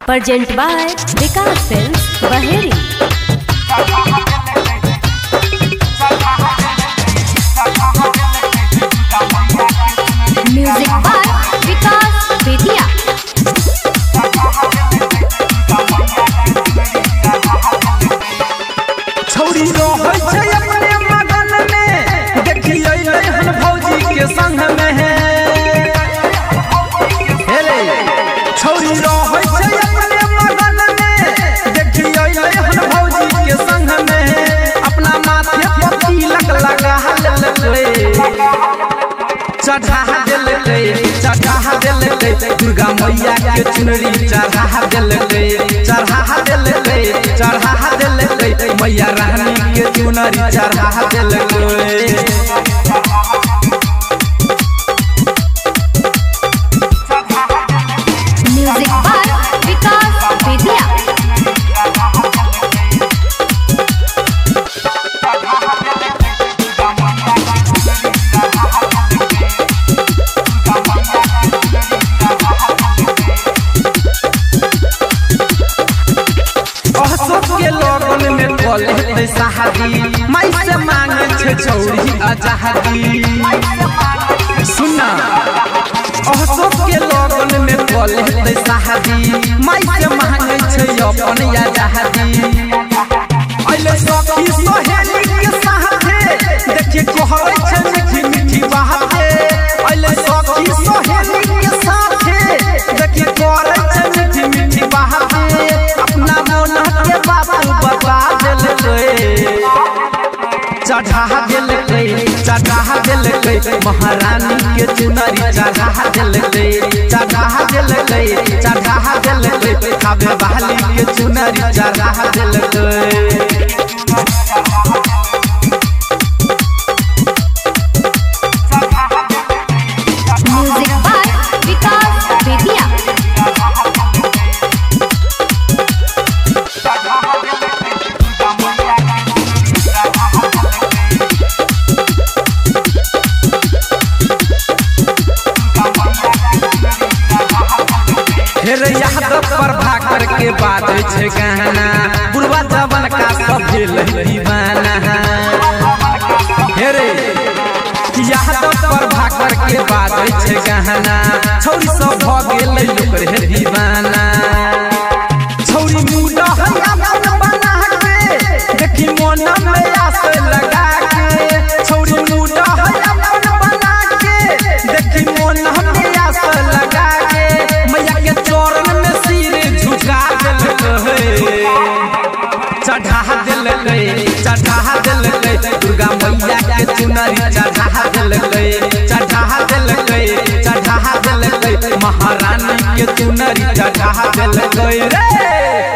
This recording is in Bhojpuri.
Present by Vikas Films, Baheri. Music by Vikas Bedia. छौरी रहै छै अपने मगन में, देखियै हन भौजी के संग में है। हेले छौरी रहै छै अपने मगन में, देखियै हन भौजी के संग में है। अपना माथे पर तिलक लगा लेलकै, चढ़ा देलकै, चढ़ा देलकै दुर्गा मैया के चुनरी चढ़ा देलकै, चढ़ा देलकै, चढ़ा देलकै मैया रानी के चुनरी चढ़ा देलकै। Music by Vikas Bedia. के लगन में कले शादी, माई से मांगे छे छौरी आजादी। सुना अशोक के लगन में कले शादी, माई से मांगे छे अपन आजादी। अइले सखी सहेली के साथे, देखिए कहै छे मीठी मीठी बाते। अइले सखी सहेली के साथे, देखिए कहै छे मीठी मीठी बाते। अपना मन के बाबू बता देलकै, चढ़ा देलकै, चढ़ा देलकै महारानी के चुनरी चढ़ा देलकै, चढ़ा देलकै, चढ़ा देलकै खावे वाली के चुनरी चढ़ा देलकै। Music by Vikas Bedia. हेरे यादव पर भाकर के बात छे गाना, बुढ़वा जवन का सब भेल दीवाना। हेरे यादव पर भाकर के बात छे गाना, छौरी सब भ गेल लोकर दीवाना। छौरी मुंडा है अपन बना के, देखी मन में आस लगा के। छौरी मुंडा है अपन बना के, देखी मन में आस लगा के। मैया के चरण में सिर झुका देलकै, चढ़ा देलकै, चढ़ा देलकै दुर्गा मैया के चुनरी चढ़ा देलकै, चढ़ा देलकै, चढ़ा देलकै महारानी के चुनरी चढ़ा देलकै रे।